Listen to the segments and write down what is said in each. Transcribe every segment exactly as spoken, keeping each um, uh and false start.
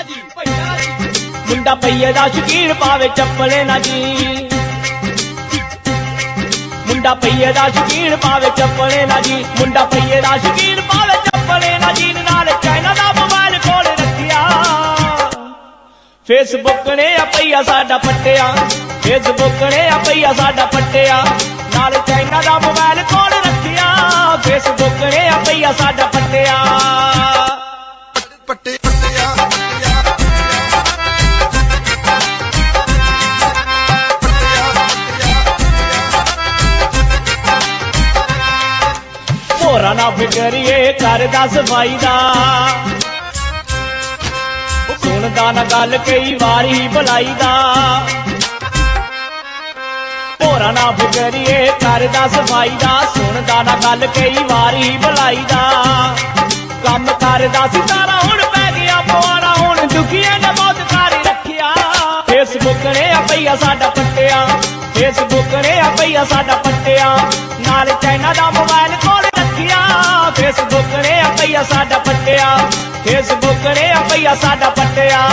मुंडा पईए दा शकीन पावे चप्पले ना जी, मुंडा पईए दा शकीन पावे चप्पले ना जी, मुंडा पईए दा शकीन पावे चप्पले ना जी। नाल चाइना दा मोबाइल कोल रखिया, फेसबुक ने पईया साडा पट्टिया, फेसबुक ने पईया साडा पट्टिया। नाल चाइना दा मोबाइल कोल रखिया, फेसबुक ने पईया साडा पट्टिया। पट्टे पट्टिया होरा ना फिकरिए करदा सफाई दा, सुनदा ना गल कई वारी भलाई दा। होरा ना फिकरिए करदा सफाई दा, सुनदा ना गल कई वारी भलाई दा। कम करदा सितारा हुण पै गया पवाड़ा, हुण दुखिया ने मौत कर रखिया। फेसबुक ने पईया साडा पट्टिया, फेसबुक ने पईया साडा पट्टिया। नाल चाइना दा मोबाइल कोल रखिया, फेसबुक ने पईया साडा पट्टिया, फेसबुक ने पईया साडा पट्टिया।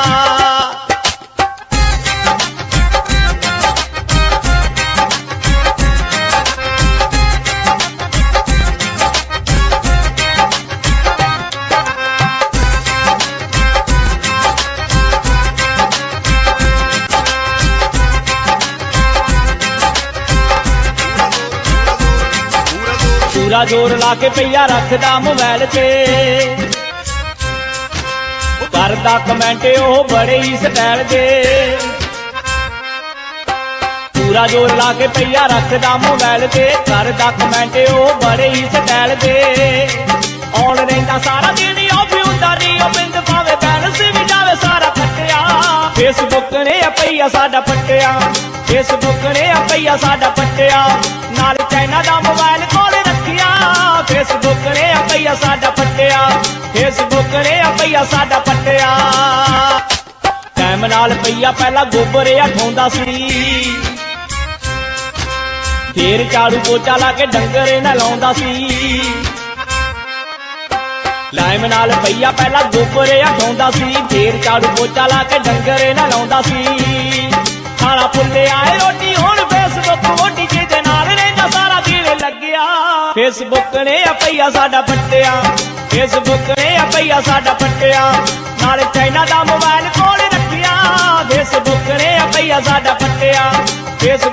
पूरा जोर ला के पईया रखदा मोबाइल ते, करदा कमेंट ओह बड़े ही स्टाइल दे। पूरा जोर ला के पईया रखदा मोबाइल ते, करदा कमेंट ओह बड़े ही स्टाइल दे। ऑन रहिंदा सारा दिन ओ भी हुंदा नी ओ बिंद पावे बैलेंस भी जावे सारा खट्टिया। फेसबुक ने पईया साडा पट्टिया, फेसबुक ने पईया साडा पट्टिया। नाल चाइना दा मोबाइल कोल रखिया, फेसबुक ने पईया साडा पट्टिया, फेसबुक ने पईया साडा पट्टिया। टाइम नाल पईया पहला गोबर हटाउंदा सी, फेर झाड़ू पोचा ला के डंगर नहलाउंदा सी। टाइम नाल पईया पहला गोबर हटाउंदा सी, फेर झाड़ू पोचा ला के डंगर नहलाउंदा सी। खाना भुल्ले आए रोटी हुण फेसबुक वोटी जिहदे नाल रहिंदा सारा दिन लग्गिया। फेसबुक ने पईया साडा पट्टिया, फेसबुक ने पईया साडा पट्टिया। नाल चाइना दा मोबाइल कोल रखिया, फेसबुक ने पईया साडा पट्टिया, फेसबुक